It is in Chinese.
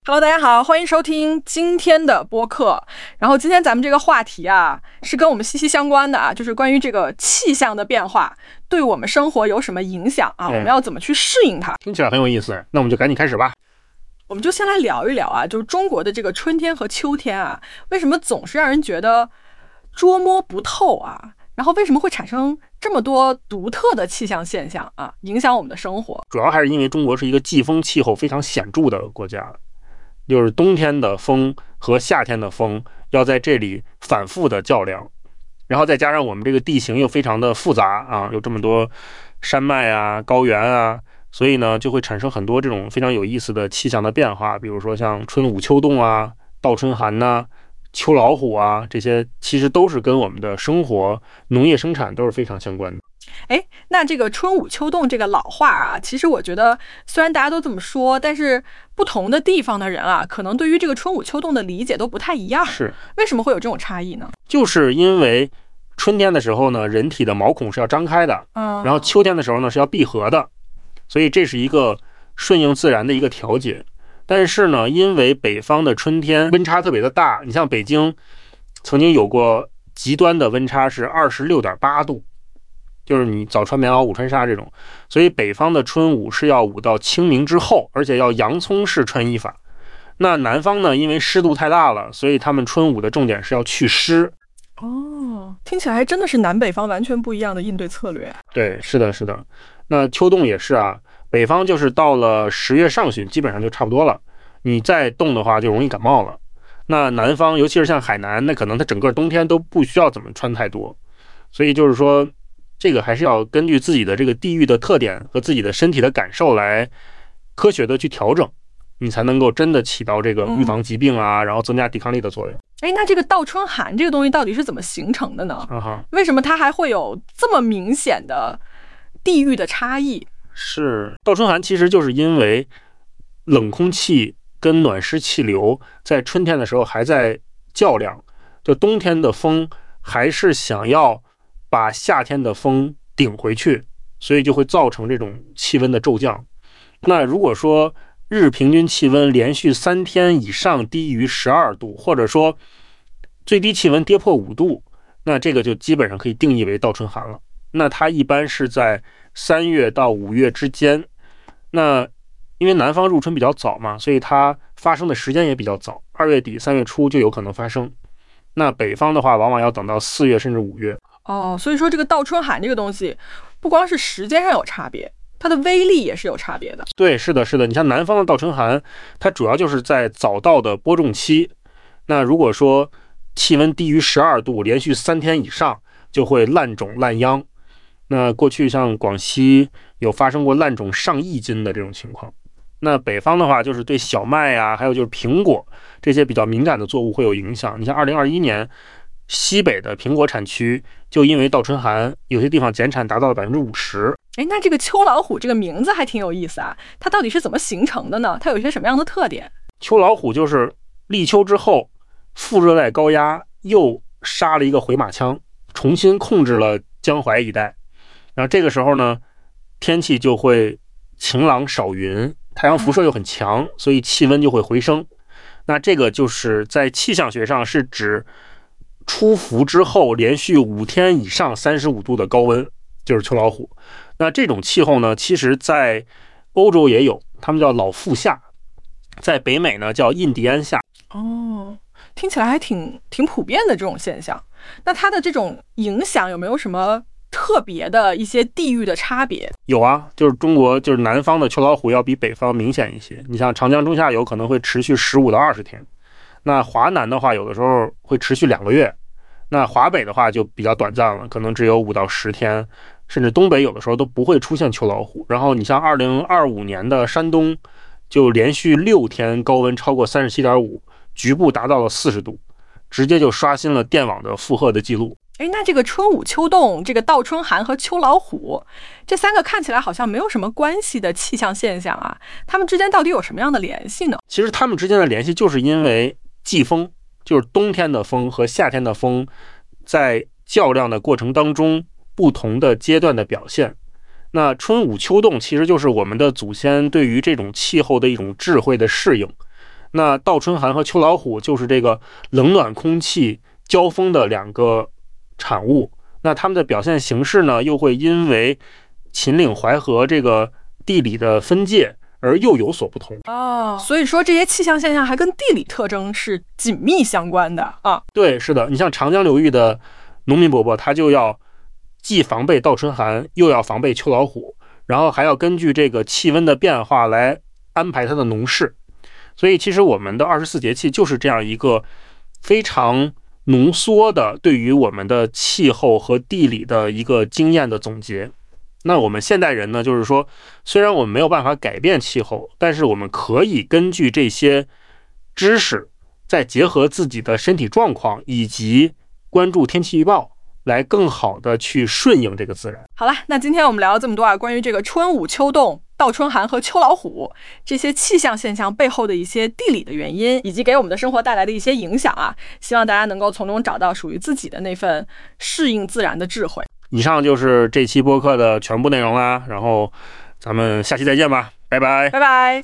Hello， 大家好，欢迎收听今天的播客。然后今天咱们这个话题啊，是跟我们息息相关的啊，就是关于这个气象的变化对我们生活有什么影响啊？我们要怎么去适应它？ 听起来很有意思，那我们就赶紧开始吧。 我们就先来聊一聊啊，就是中国的这个春天和秋天啊，为什么总是让人觉得捉摸不透啊？然后为什么会产生这么多独特的气象现象啊，影响我们的生活？ 主要还是因为中国是一个季风气候非常显著的国家，就是冬天的风和夏天的风要在这里反复的较量，然后再加上我们这个地形又非常的复杂啊，有这么多山脉啊、高原啊，所以呢就会产生很多这种非常有意思的气象的变化，比如说像春捂秋冻啊、倒春寒呐、秋老虎啊，这些其实都是跟我们的生活、农业生产都是非常相关的。 哎，那这个春捂秋冻这个老话啊，其实我觉得虽然大家都这么说，但是不同的地方的人啊，可能对于这个春捂秋冻的理解都不太一样。 是， 为什么会有这种差异呢？ 就是因为春天的时候呢，人体的毛孔是要张开的，然后秋天的时候呢是要闭合的，所以这是一个顺应自然的一个调节。但是呢，因为北方的春天温差特别的大，你像北京曾经有过极端的温差是26.8度，就是你早穿棉袄午穿纱这种，所以北方的春捂是要捂到清明之后，而且要洋葱式穿衣法。那南方呢，因为湿度太大了，所以他们春捂的重点是要祛湿。 哦，听起来还真的是南北方完全不一样的应对策略。 对，是的，是的。那秋冻也是啊，北方就是到了10月上旬基本上就差不多了，你再冻的话就容易感冒了。那南方尤其是像海南，那可能它整个冬天都不需要怎么穿太多，所以就是说这个还是要根据自己的这个地域的特点和自己的身体的感受来科学的去调整，你才能够真的起到这个预防疾病啊，然后增加抵抗力的作用。 哎，那这个倒春寒这个东西到底是怎么形成的呢？为什么它还会有这么明显的地域的差异？ 是，倒春寒其实就是因为冷空气跟暖湿气流在春天的时候还在较量，就冬天的风还是想要把夏天的风顶回去，所以就会造成这种气温的骤降。那如果说日平均气温连续3天以上低于12度，或者说最低气温跌破5度，那这个就基本上可以定义为倒春寒了。那它一般是在3月到5月之间，那因为南方入春比较早嘛，所以它发生的时间也比较早，2月底3月初就有可能发生。那北方的话往往要等到4月甚至5月。 哦，所以说这个倒春寒这个东西不光是时间上有差别，它的威力也是有差别的。 对，是的，是的。你像南方的倒春寒，它主要就是在早稻的播种期，那如果说气温低于12度连续3天以上，就会烂种烂秧。那过去像广西有发生过烂种上亿斤的这种情况。那北方的话就是对小麦啊，还有就是苹果这些比较敏感的作物会有影响。你像2021年西北的苹果产区就因为倒春寒，有些地方减产达到了50%。 哎，那这个秋老虎这个名字还挺有意思啊，它到底是怎么形成的呢？它有一些什么样的特点？ 秋老虎就是立秋之后，副热带高压又杀了一个回马枪，重新控制了江淮一带。然后这个时候呢，天气就会晴朗少云，太阳辐射又很强，所以气温就会回升。那这个就是在气象学上是指出伏之后连续5天以上35度的高温，就是秋老虎。那这种气候呢，其实在欧洲也有，他们叫老妇夏，在北美呢叫印第安夏。 哦，听起来还挺普遍的这种现象。那它的这种影响有没有什么特别的一些地域的差别？ 有啊，就是中国就是南方的秋老虎要比北方明显一些。你像长江中下游可能会持续15到20天，那华南的话有的时候会持续2个月，那华北的话就比较短暂了，可能只有5到10天，甚至东北有的时候都不会出现秋老虎。然后你像2025年的山东就连续6天高温超过37.5，局部达到了40度，直接就刷新了电网的负荷的记录。 哎，那这个春捂秋冻、这个倒春寒和秋老虎这3个看起来好像没有什么关系的气象现象啊，它们之间到底有什么样的联系呢？ 其实它们之间的联系就是因为季风，就是冬天的风和夏天的风在较量的过程当中不同的阶段的表现。那春捂秋冻其实就是我们的祖先对于这种气候的一种智慧的适应。 那倒春寒和秋老虎就是这个冷暖空气交锋的两个产物。那它们的表现形式呢，又会因为秦岭淮河这个地理的分界而又有所不同。 所以说这些气象现象还跟地理特征是紧密相关的啊。 对，是的，你像长江流域的农民伯伯，他就要既防备倒春寒，又要防备秋老虎，然后还要根据这个气温的变化来安排他的农事。所以其实我们的24节气就是这样一个非常浓缩的对于我们的气候和地理的一个经验的总结。那我们现代人呢，就是说虽然我们没有办法改变气候，但是我们可以根据这些知识，再结合自己的身体状况以及关注天气预报，来更好的去顺应这个自然。 好了，那今天我们聊了这么多啊，关于这个春捂秋冻、倒春寒和秋老虎这些气象现象背后的一些地理的原因，以及给我们的生活带来的一些影响啊，希望大家能够从中找到属于自己的那份适应自然的智慧。 以上就是这期播客的全部内容啦，然后咱们下期再见吧，拜拜， 拜拜。